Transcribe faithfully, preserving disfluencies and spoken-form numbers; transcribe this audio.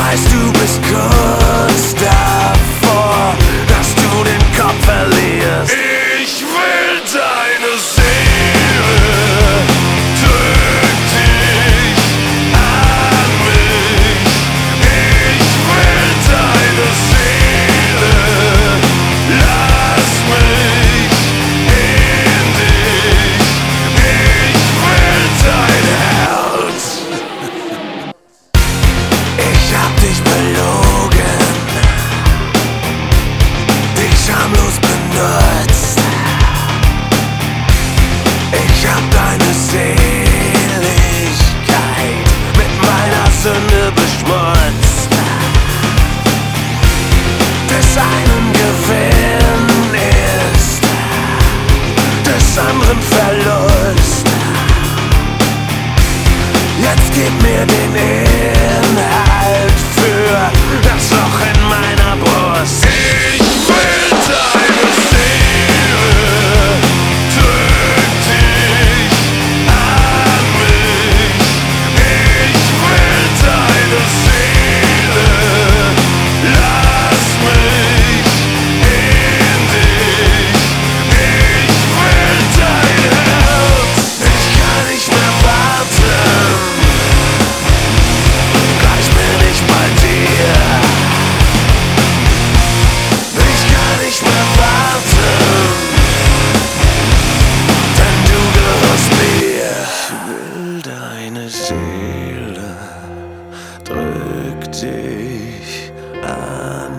weiß, du bist kurz davor, dass du den Kopf verlierst. Ich will deine Seele, drück dich an mich. Ich will deine Seele, lass mich in dich. Ich will dein Herz. Ich hab dich belogen, dich schamlos benutzt. Ich hab deine Seligkeit mit meiner Sünde beschmutzt. Des einen Gewinn ist des anderen Verlust. Jetzt gib mir den Inhalt für das Loch in meiner Brust. Ich will deine Seele, drück dich an mich. Ich will deine Seele, lass mich in dich. Ich will dein Herz. Ich kann nicht mehr warten, gleich bin ich bei dir. Ich kann nicht mehr warten, denn du gehörst mir. Ich will deine Seele, drück dich an